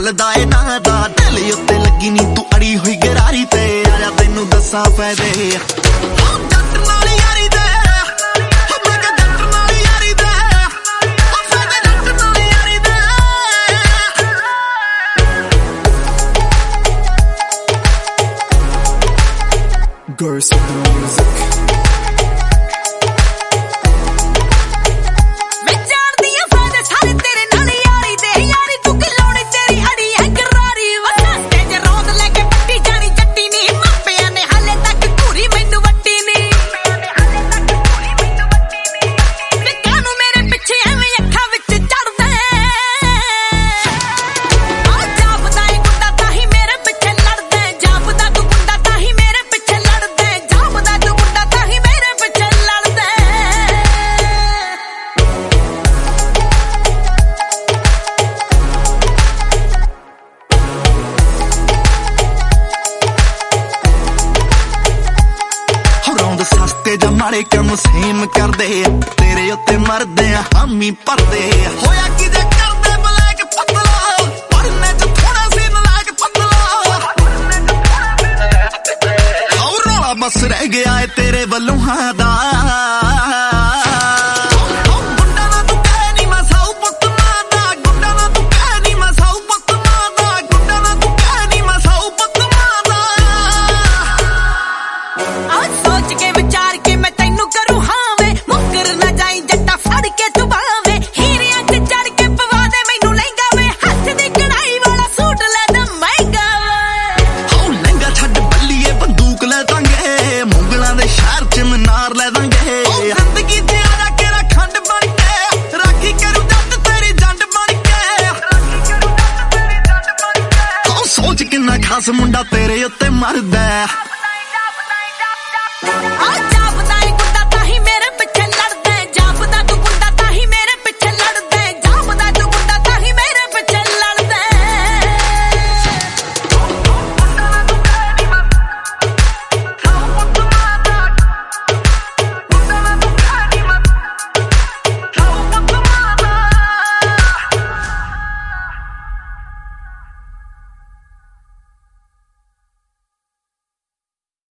ਚੱਲਦਾ ਏ ਨਾ ਦਾ ਦਿਲ ਉੱਤੇ ਲੱਗੀ ਨੀ ਤੂੰ ਅੜੀ ਹੋਈ ਗਰਾਰੀ ਤੇ ਆਜਾ ਤੈਨੂੰ ਦੱਸਾਂ ਫਾਇਦੇ ਜੱਟ ਨਾਲ ਯਾਰੀ ਦੇ ਮੈਂ ਕਿ ਜੱਟ ਨਾਲ ਯਾਰੀ ਦੇ ਫਾਇਦੇ ਜੱਟ ਨਾਲ ਯਾਰੀ ਦੇ Girls with the music सस्ते जा माड़े कम सेम कर दे तेरे उत्ते मरदे हामी भरदे होया कि जे करदे ब्लैक पतला पढ़ने च थोड़ा सी नलायक पतला और रोला बस रह गया है तेरे वल्लों दा खास मुंडा तेरे उत्ते मरदा